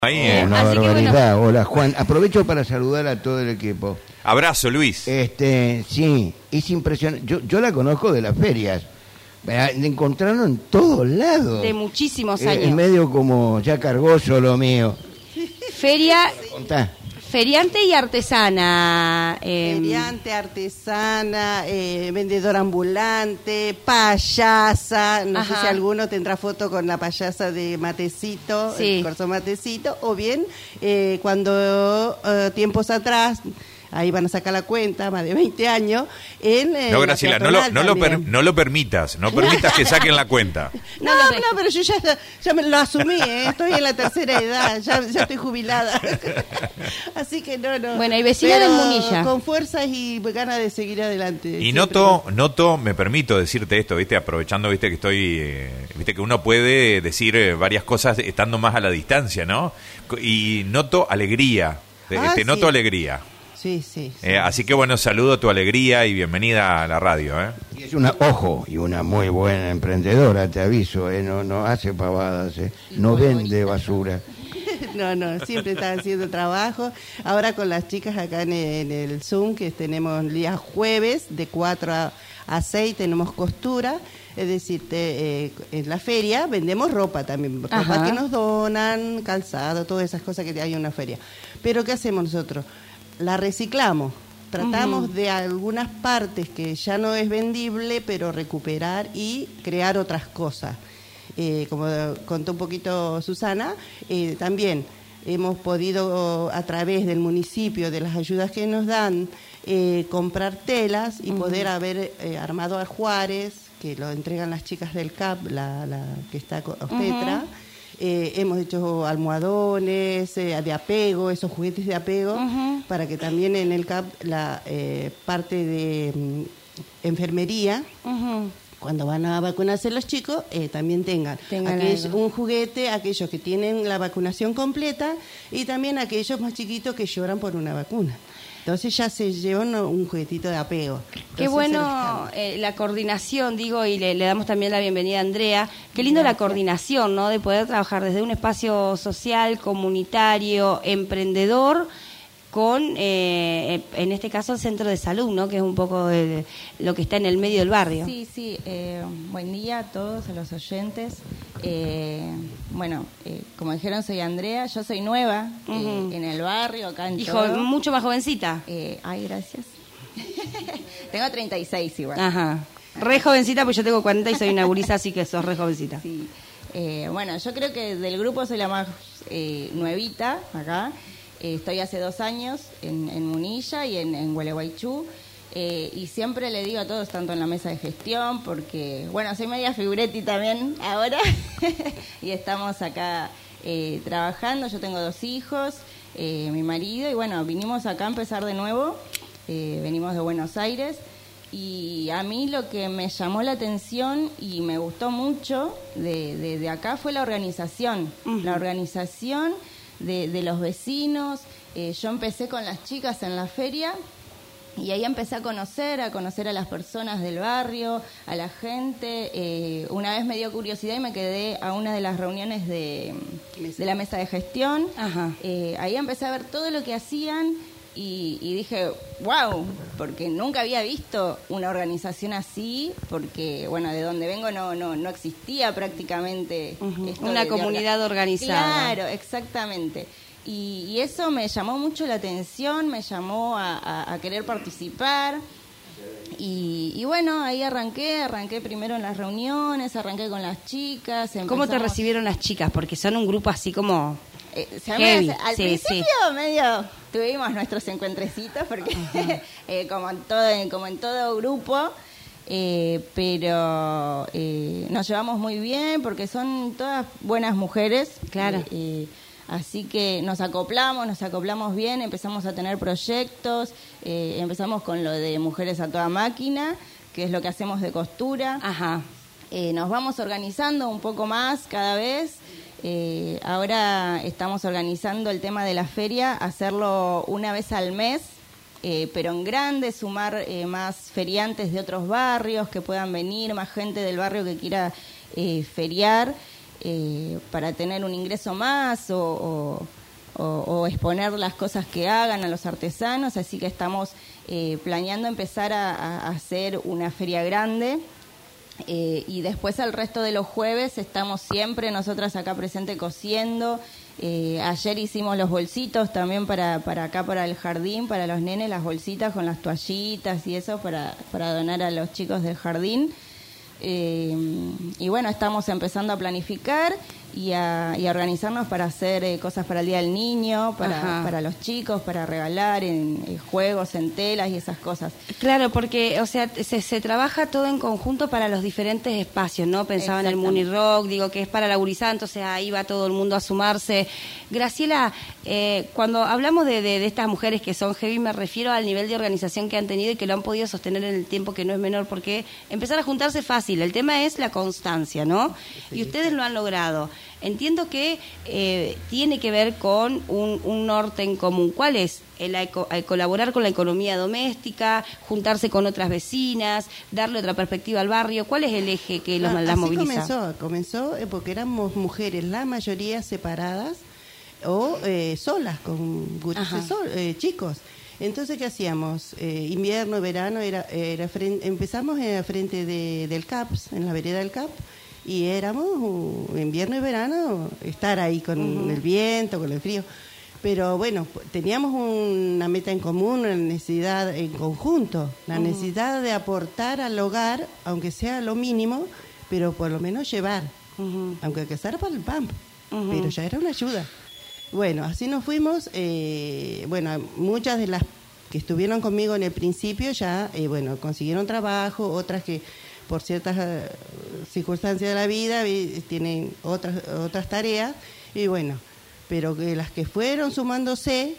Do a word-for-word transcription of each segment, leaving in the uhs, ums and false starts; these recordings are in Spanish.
Ahí, eh. Una Así que barbaridad. bueno. Hola, Juan. Aprovecho para saludar a todo el equipo. Abrazo, Luis. Este, sí, es impresionante. Yo, yo la conozco de las ferias. La encontraron en todos lados. De muchísimos Eh, años. Es medio como ya cargoso lo mío. Feria, Contá. feriante y artesana. eh, Feriante, artesana, eh, vendedora ambulante, payasa. No Ajá. sé si alguno tendrá foto con la payasa de Matecito, Sí. el corso Matecito, o bien eh, cuando eh, tiempos atrás, ahí van a sacar la cuenta, más de veinte años, en eh, No, la Graciela, no lo, peatonal no, lo per- también. no lo permitas. No permitas que saquen la cuenta. No, No lo no, dejes. pero yo ya, ya me lo asumí, ¿eh? Estoy en la tercera edad, ya, ya estoy jubilada. Así que no, no. Bueno, y vecina Pero de Munilla. con fuerzas y ganas de seguir adelante. Y siempre. noto, noto, me permito decirte esto, viste, aprovechando, viste, que estoy, eh, viste, que uno puede decir eh, varias cosas estando más a la distancia, ¿no? Y noto alegría, te, Ah, te sí. noto alegría. Sí, sí. sí. Eh, así que bueno, saludo tu alegría y bienvenida a la radio, ¿eh? Y es una, ojo, y una muy buena emprendedora, te aviso, ¿eh? No, no hace pavadas, ¿eh? No vende basura. No, no, siempre están haciendo trabajo. Ahora con las chicas acá en el, en el Zoom, que tenemos días jueves de cuatro a, a seis, tenemos costura. Es decir, te, eh, en la feria vendemos ropa también, ropa Ajá. que nos donan, calzado, todas esas cosas que hay en una feria. Pero ¿qué hacemos nosotros? La reciclamos. Tratamos Ujú. de algunas partes que ya no es vendible, pero recuperar y crear otras cosas. Eh, como contó un poquito Susana, eh, también hemos podido, a través del municipio, de las ayudas que nos dan, eh, comprar telas y Ujú. poder haber eh, armado a Juárez, que lo entregan las chicas del C A P, la, la que está con obstetra. Eh, hemos hecho almohadones eh, de apego, esos juguetes de apego, Ujú. para que también en el C A P la eh, parte de mm, enfermería, ujú. cuando van a vacunarse los chicos, eh, también tengan, Tengan aquellos- algo. un juguete, aquellos que tienen la vacunación completa y también aquellos más chiquitos que lloran por una vacuna. Entonces ya se llevan un juguetito de apego. Qué Entonces, se los bueno cambia. eh, la coordinación, digo, y le, le damos también la bienvenida a Andrea. Qué lindo la coordinación, ¿no? De poder trabajar desde un espacio social, comunitario, emprendedor, con, eh, en este caso, el centro de salud, ¿no? Que es un poco el- lo que está en el medio del barrio. Sí, sí. Eh, buen día a todos, a los oyentes. Eh, bueno, eh, como dijeron, soy Andrea. Yo soy nueva eh, Ujú. en el barrio, acá en Hijo, todo. mucho más jovencita. Eh, ay, gracias. Tengo treinta y seis igual. Ajá. Re jovencita, pues yo tengo cuarenta y soy una gurisa, así que sos re jovencita. Sí. Eh, bueno, yo creo que del grupo soy la más eh, nuevita acá. Eh, estoy hace dos años en, en Munilla y en, en Gualeguaychú. Eh, y siempre le digo a todos, tanto en la mesa de gestión, porque, bueno, soy media figuretti también ahora, y estamos acá eh, trabajando. Yo tengo dos hijos, eh, mi marido, y bueno, vinimos acá a empezar de nuevo. Eh, venimos de Buenos Aires. Y a mí lo que me llamó la atención y me gustó mucho de, de, de acá fue la organización. Ujú. La organización de, de los vecinos. Eh, yo empecé con las chicas en la feria y ahí empecé a conocer, a conocer a las personas del barrio, a la gente. Eh, una vez me dio curiosidad y me quedé a una de las reuniones de, de la mesa de gestión. Ajá. Eh, ahí empecé a ver todo lo que hacían. Y, y dije, wow, porque nunca había visto una organización así, porque, bueno, de donde vengo no no no existía prácticamente. Ujú. esto Una de- de comunidad orga- organizada. Claro, exactamente. Y, y eso me llamó mucho la atención, me llamó a, a- a querer participar. Y, y bueno, ahí arranqué, arranqué primero en las reuniones, arranqué con las chicas. ¿Cómo te empezamos- recibieron las chicas? Porque son un grupo así como... Eh, se Heavy, me hace- al sí, principio medio tuvimos nuestros encuentrecitos porque eh, como en todo como en todo grupo, eh, pero eh, nos llevamos muy bien porque son todas buenas mujeres. Claro. Eh, eh, así que nos acoplamos, nos acoplamos bien, empezamos a tener proyectos, eh, empezamos con lo de Mujeres a Toda Máquina, que es lo que hacemos de costura. Ajá. Eh, nos vamos organizando un poco más cada vez. Eh, ahora estamos organizando el tema de la feria, hacerlo una vez al mes, eh, pero en grande, sumar eh, más feriantes de otros barrios que puedan venir, más gente del barrio que quiera eh, feriar. eh, para tener un ingreso más o, o, o, o exponer las cosas que hagan a los artesanos, así que estamos eh, planeando empezar a, a hacer una feria grande. Eh, y después el resto de los jueves estamos siempre nosotras acá presente cosiendo. Eh, ayer hicimos los bolsitos también para, para acá, para el jardín, para los nenes, las bolsitas con las toallitas y eso para, para donar a los chicos del jardín. Eh, y bueno, estamos empezando a planificar y a, y a organizarnos para hacer eh, cosas para el Día del Niño, para, para los chicos, para regalar en, en juegos, en telas y esas cosas. Claro, porque, o sea, se, se trabaja todo en conjunto para los diferentes espacios, ¿no? Pensaba en el Muni Rock, digo que es para la gurizada, entonces ahí va todo el mundo a sumarse. Graciela, eh, cuando hablamos de, de, de estas mujeres que son heavy, me refiero al nivel de organización que han tenido y que lo han podido sostener en el tiempo, que no es menor, porque empezar a juntarse es fácil, el tema es la constancia, ¿no? Y ustedes lo han logrado. Entiendo que eh, tiene que ver con un, un norte en común. ¿Cuál es? El, el, el colaborar con la economía doméstica, juntarse con otras vecinas, darle otra perspectiva al barrio. ¿Cuál es el eje que los, ah, las así moviliza? Comenzó, comenzó porque éramos mujeres, la mayoría separadas o eh, solas, con sol, eh, chicos. Entonces, ¿qué hacíamos? Eh, invierno, verano, era, era frente, empezamos en frente de, del C A P S, en la vereda del C A P S, y éramos uh, invierno y verano estar ahí con uh-huh. el viento, con el frío. Pero bueno, teníamos una meta en común, una necesidad en conjunto, la uh-huh. necesidad de aportar al hogar, aunque sea lo mínimo, pero por lo menos llevar, uh-huh. aunque sea para el P A M P, uh-huh. pero ya era una ayuda. Bueno, así nos fuimos. Eh, bueno, muchas de las que estuvieron conmigo en el principio ya, eh, bueno, consiguieron trabajo, otras que por ciertas uh, circunstancias de la vida eh, tienen otras otras tareas, y bueno, pero que las que fueron sumándose,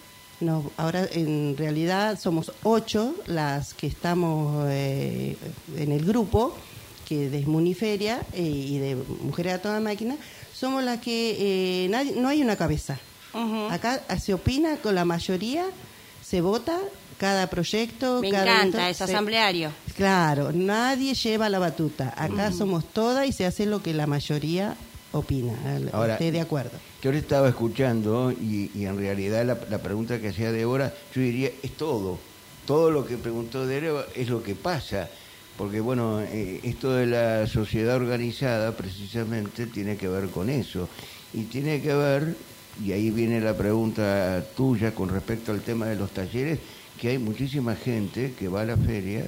no, ahora en realidad somos ocho las que estamos eh, en el grupo, que de Muniferia eh, y de Mujeres a Toda Máquina, somos las que eh, nadie, no hay una cabeza. Uh-huh. Acá se opina con la mayoría, se vota cada proyecto. Me cada encanta, evento, es se, asambleario. Claro, nadie lleva la batuta. Acá uh-huh. somos todas y se hace lo que la mayoría opina. Ahora, estoy de acuerdo. Que ahora estaba escuchando y, y en realidad la, la pregunta que hacía Débora, yo diría, es todo. Todo lo que preguntó Débora es lo que pasa. Porque, bueno, eh, esto de la sociedad organizada precisamente tiene que ver con eso. Y tiene que ver, y ahí viene la pregunta tuya con respecto al tema de los talleres, que hay muchísima gente que va a las ferias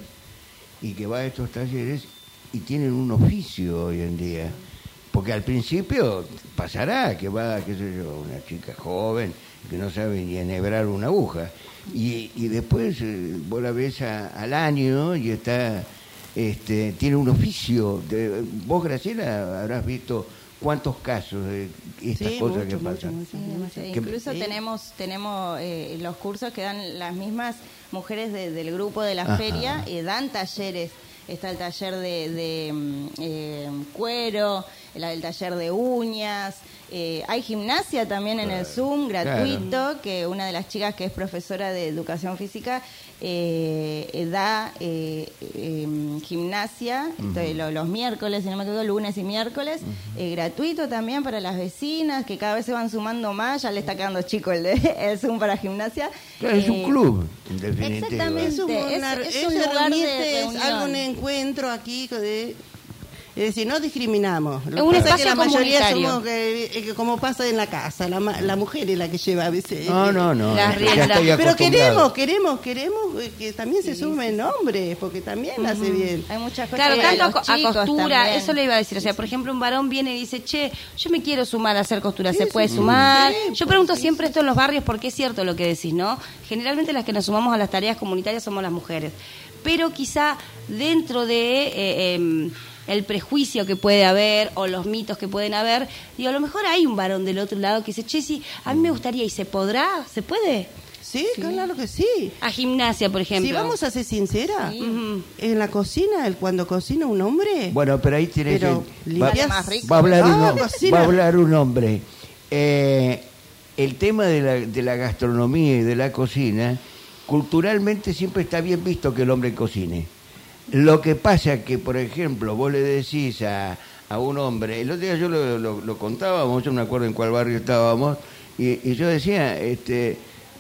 y que va a estos talleres y tienen un oficio hoy en día. Porque al principio pasará que va, qué sé yo, una chica joven que no sabe ni enhebrar una aguja. Y, y después eh, vos la ves a, al año y está... Este, tiene un oficio. De, vos, Graciela, habrás visto cuántos casos de estas sí, cosas mucho, que pasan. Mucho, mucho. Que, Incluso sí. tenemos tenemos eh, los cursos que dan las mismas mujeres de, del grupo de la Ajá. feria, eh, dan talleres. Está el taller de, de eh, cuero, el, el taller de uñas. Eh, hay gimnasia también en el Zoom, gratuito, claro. que una de las chicas que es profesora de educación física eh, da eh, eh, gimnasia uh-huh. entonces, lo, los miércoles, si no me equivoco, lunes y miércoles, uh-huh. eh, gratuito también para las vecinas, que cada vez se van sumando más, ya le está quedando chico el, de, el Zoom para gimnasia. Claro, es eh, un club, en definitiva. Exactamente, es un, una, es, es es un lugar de es reunión. algo, un encuentro aquí de... Es decir, no discriminamos. Lo Es un que pasa es espacio que la mayoría comunitario. somos, que, que como pasa en la casa, la, la mujer es la que lleva a veces. No, no, no. Las ya riendas. estoy Pero acostumbrado. queremos, queremos, queremos que también se Sí, sumen sí, sí. hombres, porque también uh-huh. hace bien. Hay muchas cosas. Claro, que tanto a, los co- a chicos costura, también. eso le iba a decir. O sea, por ejemplo, un varón viene y dice, che, yo me quiero sumar a hacer costura, Sí, ¿se sí, puede sí. sumar? Sí, Yo pues, pregunto sí, siempre sí. esto en los barrios porque es cierto lo que decís, ¿no? Generalmente las que nos sumamos a las tareas comunitarias somos las mujeres. Pero quizá dentro de... Eh, eh, el prejuicio que puede haber o los mitos que pueden haber, digo, a lo mejor hay un varón del otro lado que dice, che, sí, a mí me gustaría, ¿y se podrá? ¿Se puede? Sí, sí, claro que sí. A gimnasia, por ejemplo. Si vamos a ser sinceras, Sí. uh-huh. en la cocina, el, cuando cocina un hombre... Bueno, pero ahí tienes... Pero el- va, limpias- más rico. va a hablar un, Ah, hom- cocina. va a hablar un hombre. Eh, el tema de la, de la gastronomía y de la cocina, culturalmente siempre está bien visto que el hombre cocine. Lo que pasa es que, por ejemplo, vos le decís a, a un hombre. El otro día yo lo, lo, lo contábamos, yo no me acuerdo en cuál barrio estábamos, y, y yo decía, este,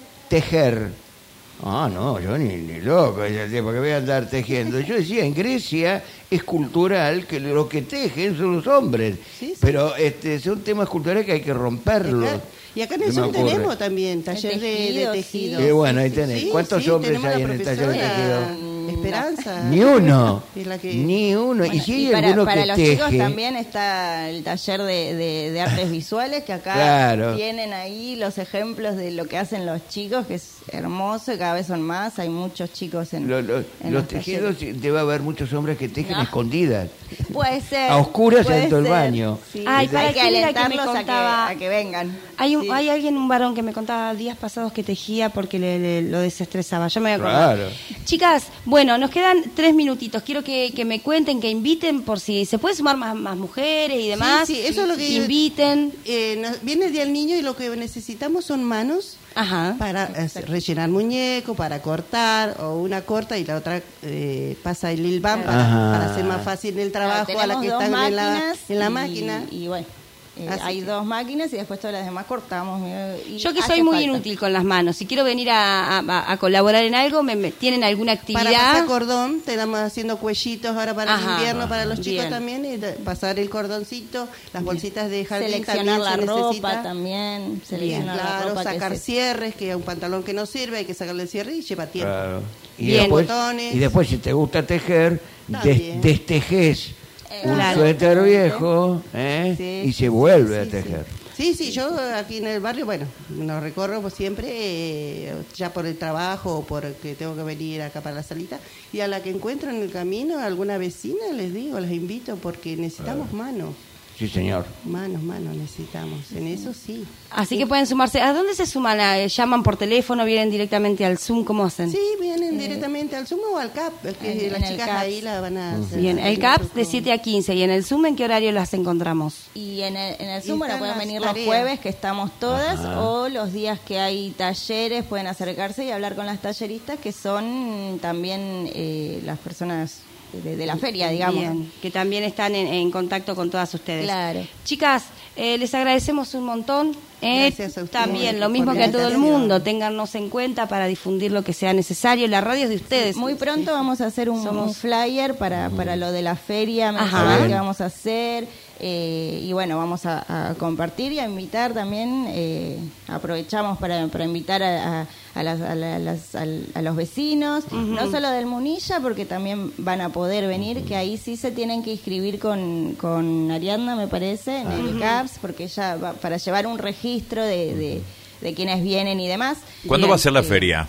tejer. Ah, no, yo ni, ni loco, porque voy a andar tejiendo. Yo decía, en Grecia es cultural que los que tejen son los hombres, Sí, sí. pero este, son temas culturales que hay que romperlos. Acá- y acá en el Se me sur ocurre. tenemos también taller de, de tejido, tejido. sí. Qué bueno, ahí Sí, tenés. sí, ¿Cuántos sí, hombres tenemos hay una en el taller de profesora, tejido? Esperanza. Ni uno, Es la que- ni uno. Bueno, y si hay y para, alguno para que los teje, chicos también está el taller de, de- de artes visuales, que acá Claro. tienen ahí los ejemplos de lo que hacen los chicos, que es hermoso, y cada vez son más, hay muchos chicos en, lo- lo- en los tejidos, talleres. debe haber muchos hombres que tejen No. escondidas. Puede ser. A oscuras puede dentro del ser, baño. sí. Ay, hay ¿para que quién era que me alentarlos a que, contaba? a que vengan. Hay, un, Sí. hay alguien, un varón que me contaba días pasados que tejía porque le, le- lo desestresaba. Yo me voy a acordar. Claro. Chicas, bueno, nos quedan tres minutitos. Quiero que, que me cuenten, que inviten por si se puede sumar más, más mujeres y demás. Sí, sí, eso es lo que yo- inviten. Eh, nos- viene el Día del Niño y lo que necesitamos son manos Ajá. para eh, rellenar muñeco, para cortar, o una corta y la otra eh, pasa el hilván para, Ajá. para hacer más fácil el trabajo Claro, a la que tenemos está dos en la, máquinas en la y- máquina. Y bueno, eh, Así hay que- dos máquinas y después todas las demás cortamos. eh, y Yo que hace soy muy falta. inútil con las manos, si quiero venir a, a- a colaborar en algo, me, me- ¿tienen alguna Para actividad? pasar cordón, te damos haciendo cuellitos ahora para Ajá. el invierno, para los chicos Bien. también, y de- pasar el cordoncito, las bolsitas de jardín Seleccionar también la se ropa necesita. también, seleccionar la Claro, ropa que sacar se- cierres, que a un pantalón que no sirve hay que sacarle el cierre y lleva tiempo. Claro. Y, Bien. después, Botones. y después, si te gusta tejer, También. des- destejés Eh, un claro. suéter viejo, ¿eh? Sí, y se sí, vuelve sí, a tejer. Sí, sí, yo aquí en el barrio, bueno, nos recorro pues, siempre, eh, ya por el trabajo o porque tengo que venir acá para la salita, y a la que encuentro en el camino, alguna vecina, les digo, les invito, porque necesitamos manos, Sí, señor. manos, manos necesitamos, en eso sí. Así que pueden sumarse. ¿A dónde se suman? ¿A- ¿Llaman por teléfono? ¿Vienen directamente al Zoom? ¿Cómo hacen? Sí, vienen directamente al Zoom o al C A P, es que En- las en el chicas C A P. ahí la van a hacer. Bien, el C A P de siete a quince. ¿Y en el Zoom en qué horario las encontramos? Y en el, en el Y Zoom, bueno, están pueden las venir tareas. los jueves, que estamos todas, Ajá. o los días que hay talleres, pueden acercarse y hablar con las talleristas, que son también eh, las personas de, de la feria, digamos. Bien, que también están en, en contacto con todas ustedes. Claro. Chicas, eh, les agradecemos un montón. Eh, Gracias a ustedes también, lo por mismo la que a todo el invitación. mundo, téngannos en cuenta para difundir lo que sea necesario. La radio es de ustedes. Muy pronto vamos a hacer un, Somos- un flyer para, para lo de la feria Ajá. mensual Bien. que vamos a hacer. eh, y bueno, vamos a, a compartir y a invitar también. eh, aprovechamos para, para invitar a, a, a las- a la- las- al- a los vecinos, no solo del Munilla, porque también van a poder venir, que ahí sí se tienen que inscribir con, con Ariadna, me parece, en el C A P S, porque ella va para llevar un registro de, de, de quienes vienen y demás. ¿Cuándo Bien, va a ser la eh, feria?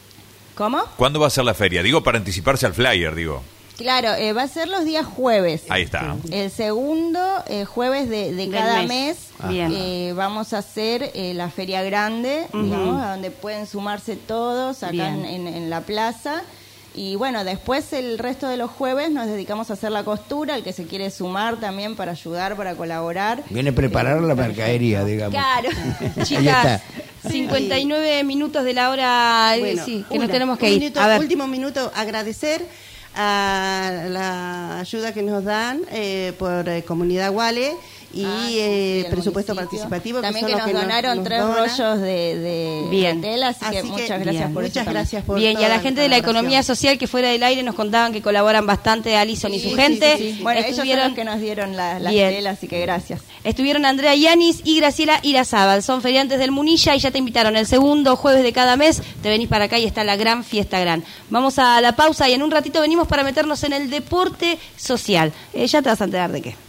¿Cómo? ¿Cuándo va a ser la feria? Digo, para anticiparse al flyer, digo. Claro, eh, va a ser los días jueves. Ahí está. El segundo eh, jueves de, de Del cada mes. mes, Bien. eh, vamos a hacer eh, la feria grande, Ujú. digamos, a donde pueden sumarse todos acá en, Bien. en- en la plaza. Y bueno, después el resto de los jueves nos dedicamos a hacer la costura, el que se quiere sumar también para ayudar, para colaborar. Viene a preparar Eh, la perfecto. mercadería, digamos. Claro. Ahí Chicas, está. cincuenta y nueve minutos de la hora, eh, Bueno, sí, que una, nos tenemos que un ir. minuto, A ver. Último minuto, agradecer a la ayuda que nos dan eh, por eh, Comunidad Guale y Ah, sí, eh, sí, el presupuesto municipio. participativo. También son que los nos donaron nos tres donan. rollos de, de, Bien. de tela, así, que Así que, muchas bien, gracias por Muchas eso también. gracias por Bien, y a toda la gente de la colaboración. economía social que fuera del aire nos contaban que colaboran bastante, Alison y Sí, su sí, gente. sí, sí. Bueno, ellos son Estuvieron- los que nos dieron la- las Bien. telas, así que gracias. Estuvieron Andrea Yanis y Graciela Irazábal. Son feriantes del Munilla y ya te invitaron el segundo jueves de cada mes. Te venís para acá y está la gran fiesta gran. Vamos a la pausa y en un ratito venimos para meternos en el deporte social. Eh, ya te vas a enterar de qué.